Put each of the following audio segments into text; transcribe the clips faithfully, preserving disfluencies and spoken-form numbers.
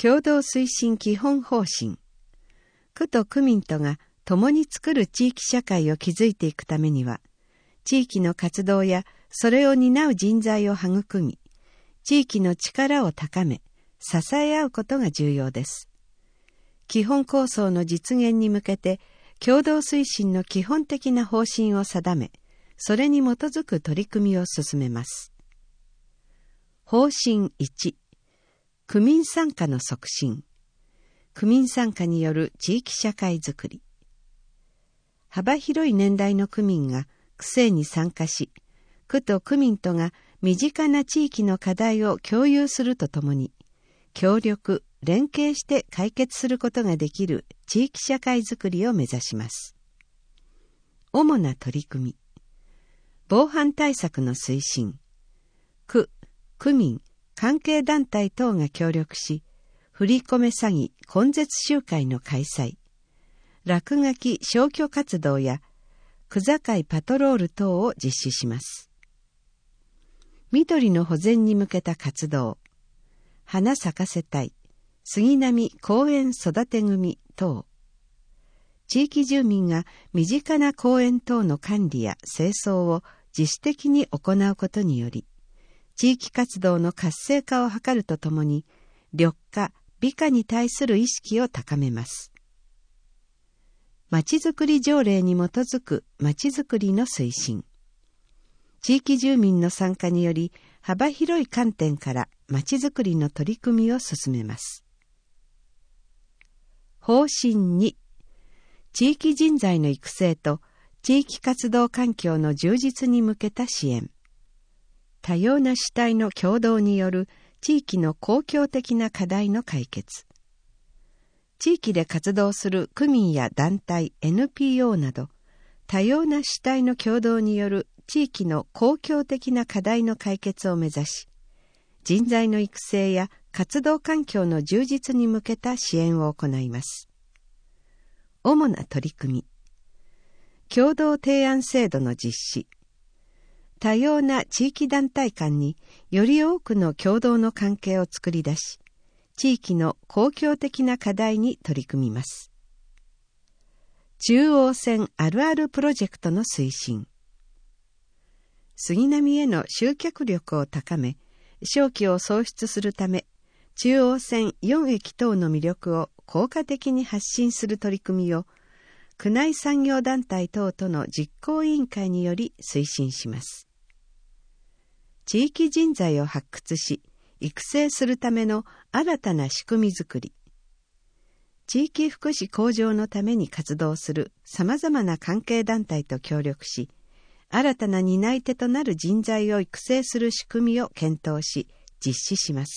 共同推進基本方針。区と区民とが共に作る地域社会を築いていくためには、地域の活動やそれを担う人材を育み、地域の力を高め、支え合うことが重要です。基本構想の実現に向けて、共同推進の基本的な方針を定め、それに基づく取り組みを進めます。方針いち、区民参加の促進。区民参加による地域社会づくり。幅広い年代の区民が区政に参加し、区と区民とが身近な地域の課題を共有するとともに、協力、連携して解決することができる地域社会づくりを目指します。主な取り組み。防犯対策の推進。区、区民、関係団体等が協力し、振り込め詐欺根絶集会の開催、落書き消去活動や区境パトロール等を実施します。緑の保全に向けた活動、花咲かせたい、杉並公園育て組等。地域住民が身近な公園等の管理や清掃を自主的に行うことにより、地域活動の活性化を図るとともに、緑化、美化に対する意識を高めます。まちづくり条例に基づくまちづくりの推進。地域住民の参加により、幅広い観点からまちづくりの取り組みを進めます。方針に、地域人材の育成と地域活動環境の充実に向けた支援。多様な主体の協同による地域の公共的な課題の解決。地域で活動する区民や団体、エヌピーオー など、多様な主体の協同による地域の公共的な課題の解決を目指し、人材の育成や活動環境の充実に向けた支援を行います。主な取り組み。共同提案制度の実施。多様な地域団体間により多くの共同の関係を作り出し、地域の公共的な課題に取り組みます。中央線あるあるプロジェクトの推進。杉並への集客力を高め、商機を創出するため、中央線よん駅等の魅力を効果的に発信する取り組みを、区内産業団体等との実行委員会により推進します。地域人材を発掘し、育成するための新たな仕組みづくり。地域福祉向上のために活動する様々な関係団体と協力し、新たな担い手となる人材を育成する仕組みを検討し、実施します。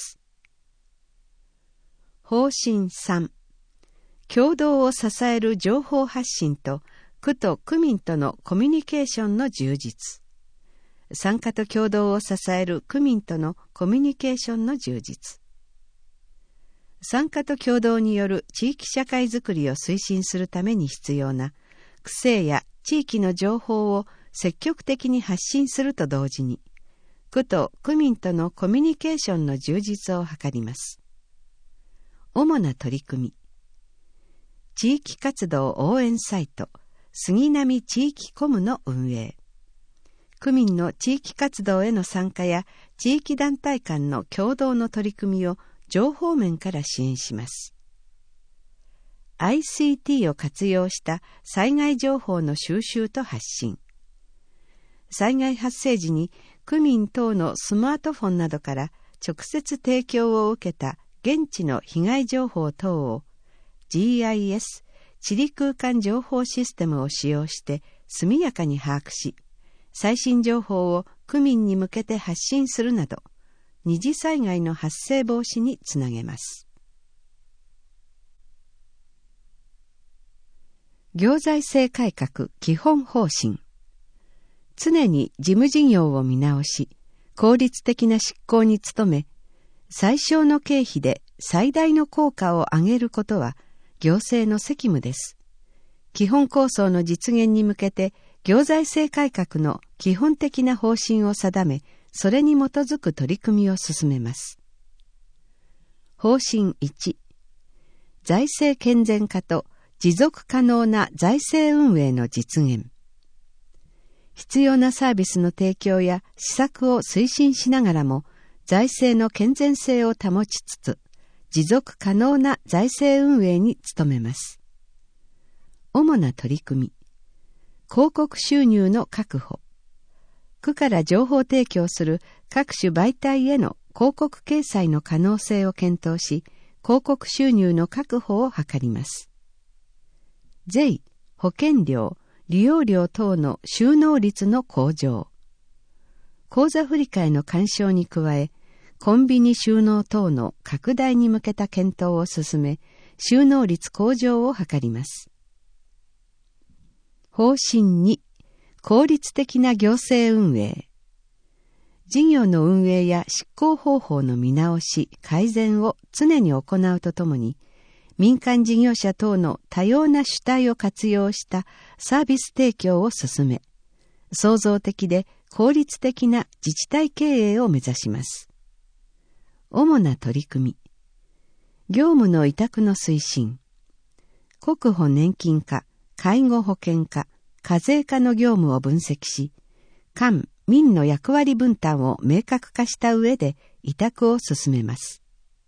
方針さん、共同を支える情報発信と区と区民とのコミュニケーションの充実。参加と協働を支える区民とのコミュニケーションの充実。参加と協働による地域社会づくりを推進するために必要な区政や地域の情報を積極的に発信すると同時に、区と区民とのコミュニケーションの充実を図ります。主な取り組み。地域活動応援サイト、杉並地域コムの運営。区民の地域活動への参加や地域団体間の共同の取り組みを情報面から支援します。アイシーティー を活用した災害情報の収集と発信。災害発生時に区民等のスマートフォンなどから直接提供を受けた現地の被害情報等を ジーアイエス 地理空間情報システムを使用して速やかに把握し、最新情報を区民に向けて発信するなど、二次災害の発生防止につなげます。行財政改革基本方針。常に事務事業を見直し、効率的な執行に努め、最小の経費で最大の効果を上げることは行政の責務です。基本構想の実現に向けて、行財政改革の基本的な方針を定め、それに基づく取り組みを進めます。 方針いち、財政健全化と持続可能な財政運営の実現。必要なサービスの提供や施策を推進しながらも、財政の健全性を保ちつつ、持続可能な財政運営に努めます。主な取り組み。広告収入の確保。区から情報提供する各種媒体への広告掲載の可能性を検討し、広告収入の確保を図ります。税、保険料、利用料等の収納率の向上。口座振替の干渉に加え、コンビニ収納等の拡大に向けた検討を進め、収納率向上を図ります。方針に、効率的な行政運営。事業の運営や執行方法の見直し、改善を常に行うとともに、民間事業者等の多様な主体を活用したサービス提供を進め、創造的で効率的な自治体経営を目指します。主な取り組み。業務の委託の推進。国保年金課、介護保険課、課税課の業務を分析し、官・民の役割分担を明確化した上で委託を進めます。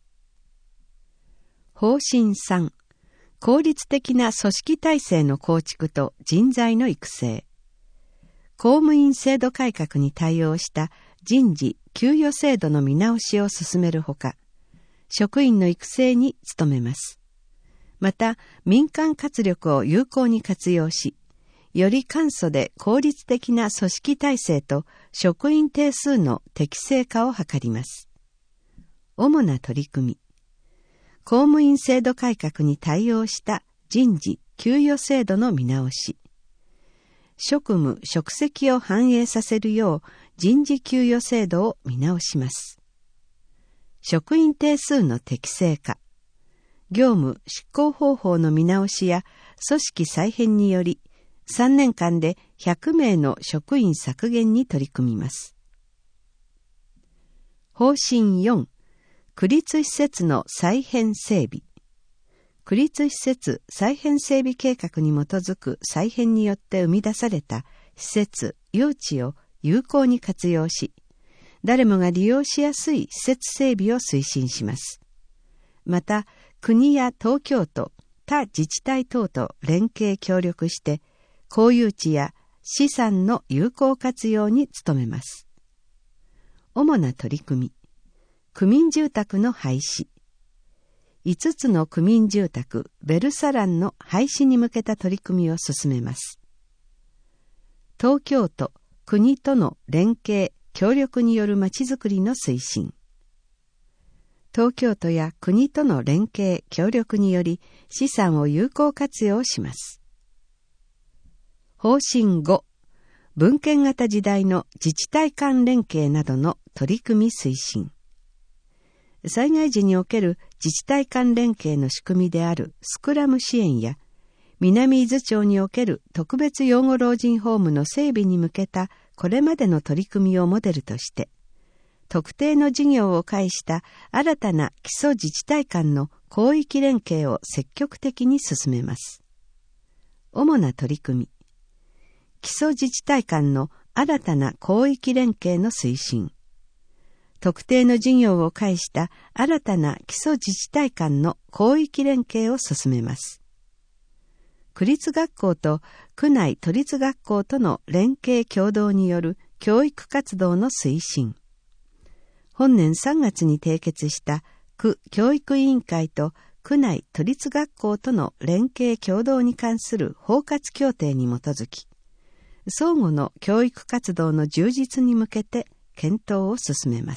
方針さん、効率的な組織体制の構築と人材の育成。公務員制度改革に対応した人事・給与制度の見直しを進めるほか、職員の育成に努めます。また、民間活力を有効に活用し、より簡素で効率的な組織体制と職員定数の適正化を図ります。主な取り組み。公務員制度改革に対応した人事・給与制度の見直し。職務・職責を反映させるよう人事給与制度を見直します。職員定数の適正化。業務・執行方法の見直しや組織再編により、さんねんかんでひゃくめいの職員削減に取り組みます。方針よん、区立施設の再編整備。区立施設再編整備計画に基づく再編によって生み出された施設・用地を有効に活用し、誰もが利用しやすい施設整備を推進します。また、国や東京都、他自治体等と連携協力して、公有地や資産の有効活用に努めます。主な取り組み。区民住宅の廃止。いつつの区民住宅ベルサランの廃止に向けた取り組みを進めます。東京都、国との連携、協力によるまちづくりの推進。東京都や国との連携、協力により資産を有効活用します。方針ご、分権型時代の自治体間連携などの取り組み推進。災害時における自治体間連携の仕組みであるスクラム支援や、南伊豆町における特別養護老人ホームの整備に向けたこれまでの取り組みをモデルとして、特定の事業を介した新たな基礎自治体間の広域連携を積極的に進めます。主な取り組み。基礎自治体間の新たな広域連携の推進。特定の事業を介した新たな基礎自治体間の広域連携を進めます。区立学校と区内都立学校との連携協働による教育活動の推進。本年さんがつに締結した区教育委員会と区内都立学校との連携協働に関する包括協定に基づき、相互の教育活動の充実に向けて検討を進めます。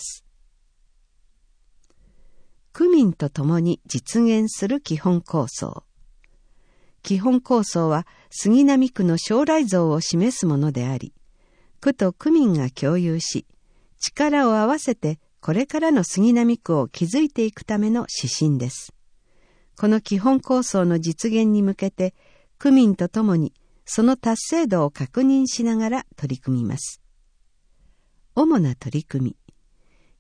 区民と共に実現する基本構想。基本構想は杉並区の将来像を示すものであり、区と区民が共有し、力を合わせてこれからの杉並区を築いていくための指針です。この基本構想の実現に向けて、区民と共にその達成度を確認しながら取り組みます。主な取り組み。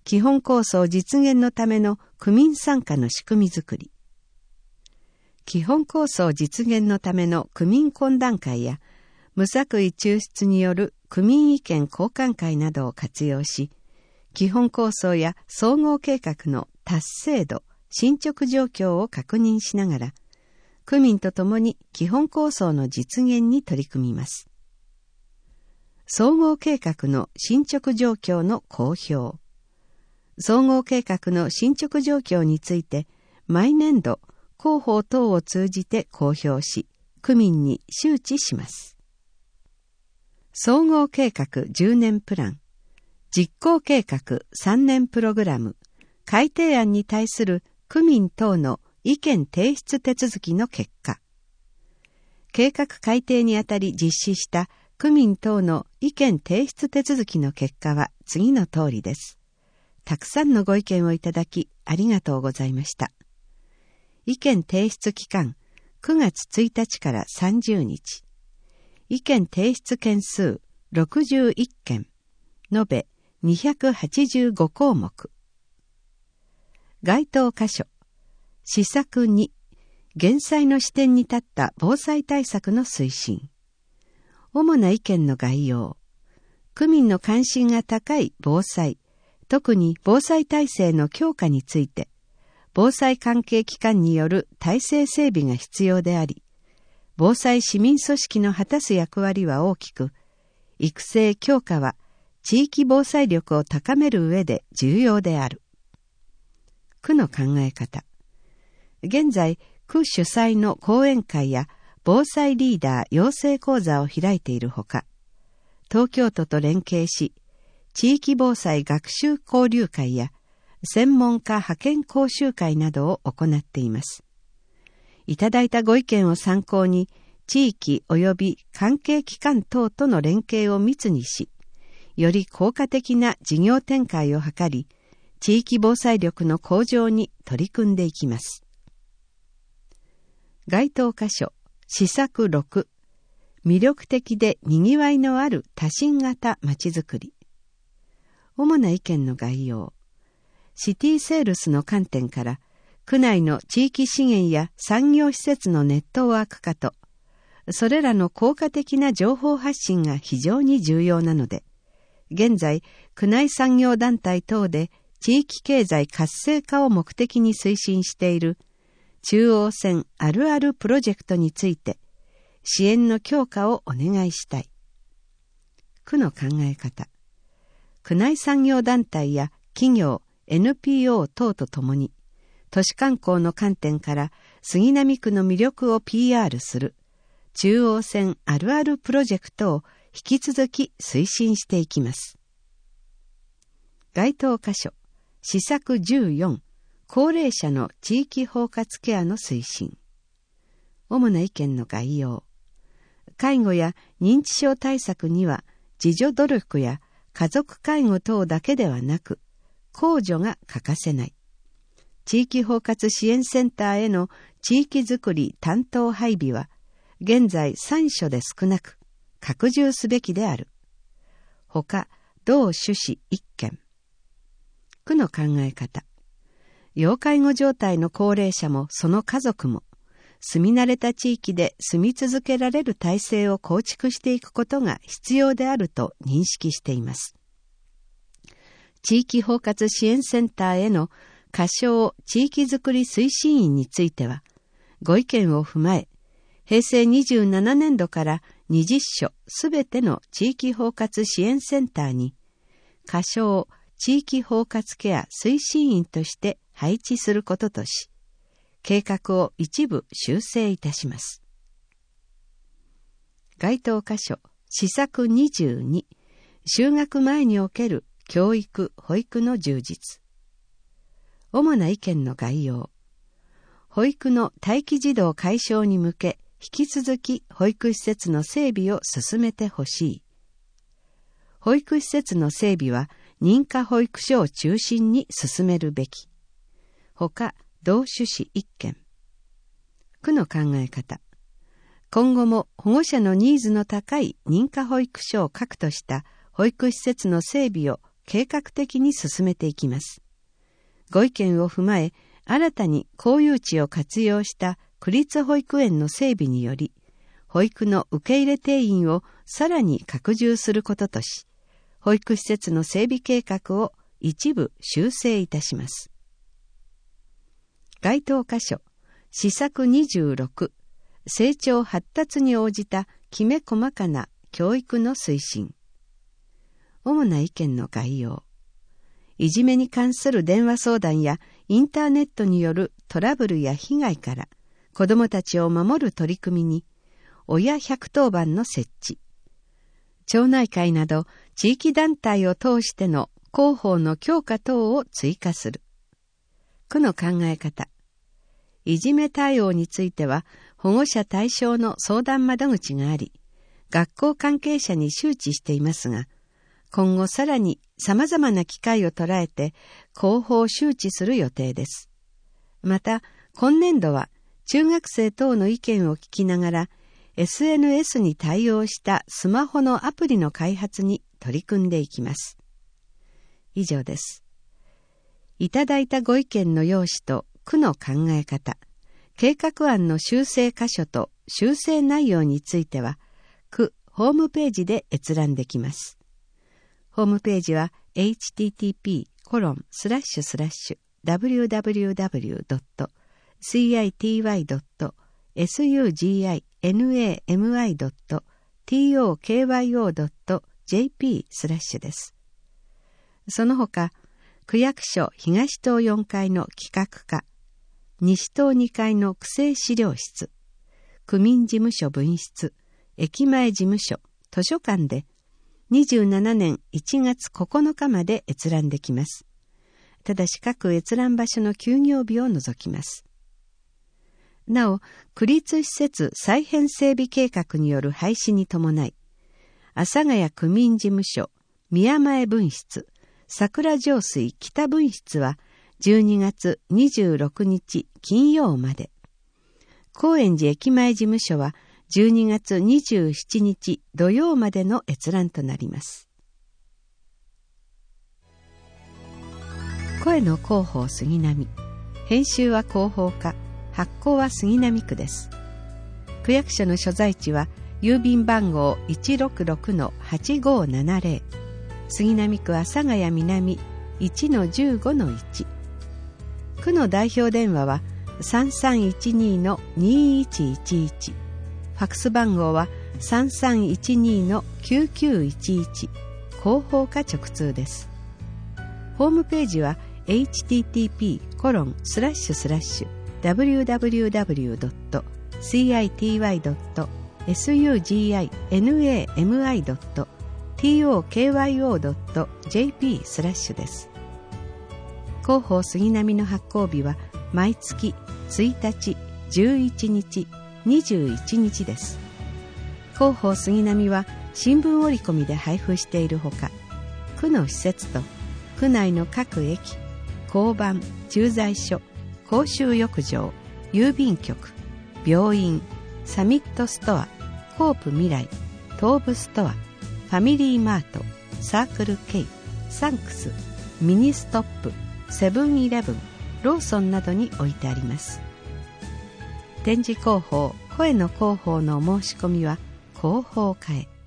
基本構想実現のための区民参加の仕組みづくり。基本構想実現のための区民懇談会や無作為抽出による区民意見交換会などを活用し、基本構想や総合計画の達成度、進捗状況を確認しながら、区民と共に基本構想の実現に取り組みます。総合計画の進捗状況の公表。総合計画の進捗状況について、毎年度、広報等を通じて公表し、区民に周知します。総合計画じゅうねんプラン、実行計画さんねんプログラム、改定案に対する区民等の意見提出手続きの結果。計画改定にあたり実施した区民等の意見提出手続きの結果は次の通りです。たくさんのご意見をいただきありがとうございました。意見提出期間くがつついたちからさんじゅうにち。意見提出件数ろくじゅういっけん。延べにひゃくはちじゅうごこうもく。該当箇所。施策に、減災の視点に立った防災対策の推進。主な意見の概要。区民の関心が高い防災、特に防災体制の強化について、防災関係機関による体制整備が必要であり、防災市民組織の果たす役割は大きく、育成強化は地域防災力を高める上で重要である。区の考え方。現在、区主催の講演会や防災リーダー養成講座を開いているほか、東京都と連携し、地域防災学習交流会や専門家派遣講習会などを行っています。いただいたご意見を参考に、地域及び関係機関等との連携を密にし、より効果的な事業展開を図り、地域防災力の向上に取り組んでいきます。該当箇所、施策ろく、魅力的でにぎわいのある多神型まちづくり。主な意見の概要。シティセールスの観点から、区内の地域資源や産業施設のネットワーク化と、それらの効果的な情報発信が非常に重要なので、現在、区内産業団体等で地域経済活性化を目的に推進している中央線あるあるプロジェクトについて支援の強化をお願いしたい。区の考え方。区内産業団体や企業、エヌピーオー 等とともに都市観光の観点から杉並区の魅力を ピーアール する中央線あるあるプロジェクトを引き続き推進していきます。該当箇所、施策じゅうよん、高齢者の地域包括ケアの推進。主な意見の概要。介護や認知症対策には自助努力や家族介護等だけではなく、公助が欠かせない。地域包括支援センターへの地域づくり担当配備は、現在さん所で少なく、拡充すべきである。ほか、同趣旨いっけん。区の考え方。要介護状態の高齢者もその家族も、住み慣れた地域で住み続けられる体制を構築していくことが必要であると認識しています。地域包括支援センターへの仮称地域づくり推進員については、ご意見を踏まえ、へいせいにじゅうななねんどからにじゅっしょすべての地域包括支援センターに、仮称地域包括ケア推進員として配置することとし、計画を一部修正いたします。該当箇所、施策にじゅうに、就学前における教育・保育の充実。主な意見の概要。保育の待機児童解消に向け、引き続き保育施設の整備を進めてほしい。保育施設の整備は認可保育所を中心に進めるべき。ほか、同趣旨いっけん。区の考え方。今後も保護者のニーズの高い認可保育所を核とした保育施設の整備を計画的に進めていきます。ご意見を踏まえ、新たに公有地を活用した区立保育園の整備により、保育の受け入れ定員をさらに拡充することとし、保育施設の整備計画を一部修正いたします。該当箇所、施策にじゅうろく、成長発達に応じたきめ細かな教育の推進。主な意見の概要。いじめに関する電話相談やインターネットによるトラブルや被害から子どもたちを守る取り組みに、親百当番の設置。町内会など地域団体を通しての広報の強化等を追加する。区の考え方。いじめ対応については保護者対象の相談窓口があり、学校関係者に周知していますが、今後さらに様々な機会を捉えて広報周知する予定です。また、今年度は中学生等の意見を聞きながら エスエヌエス に対応したスマホのアプリの開発に取り組んでいきます。以上です。いただいたご意見の要旨と区の考え方、計画案の修正箇所と修正内容については、区ホームページで閲覧できます。ホームページは エイチティーティーピーコロンスラッシュスラッシュダブリューダブリューダブリュードットシーアイティーワイドットエスユージーアイエヌエーエムアイドットティーオーケーワイオードットジェーピースラッシュです。その他、区役所東棟よんかいの企画課、西棟にかいの区政資料室、区民事務所分室、駅前事務所、図書館でにじゅうななねんいちがつここのかまで閲覧できます。ただし各閲覧場所の休業日を除きます。なお、区立施設再編整備計画による廃止に伴い、阿佐ヶ谷区民事務所、宮前分室、桜上水北分室はじゅうにがつにじゅうろくにち金曜まで、高円寺駅前事務所はじゅうにがつにじゅうしちにち土曜までの閲覧となります。声の広報杉並、編集は広報課、発行は杉並区です。区役所の所在地は郵便番号 いちろくろくのはちごーななぜろ、杉並区阿佐ヶ谷南 いちのじゅうごのいち。区の代表電話は さんさんいちにのにいちいちいち。ファックス番号は さんさんいちにのきゅうきゅういちいち。広報課直通です。ホームページは エイチティーティーピーコロンスラッシュスラッシュダブリューダブリューダブリュードットシーアイティーワイドットエスユージーアイエヌエーエムアイドットティーオーケーワイオードットジェーピースラッシュです。広報杉並の発行日は毎月ついたち、じゅういちにち、にじゅういちにちです。広報杉並は新聞折り込みで配布しているほか、区の施設と区内の各駅、交番、駐在所、公衆浴場、郵便局、病院、サミットストア、コープ未来、東武ストア、ファミリーマート、サークル K、サンクス、ミニストップ、セブンイレブン、ローソンなどに置いてあります。展示広報、声の広報のお申し込みは広報課へ。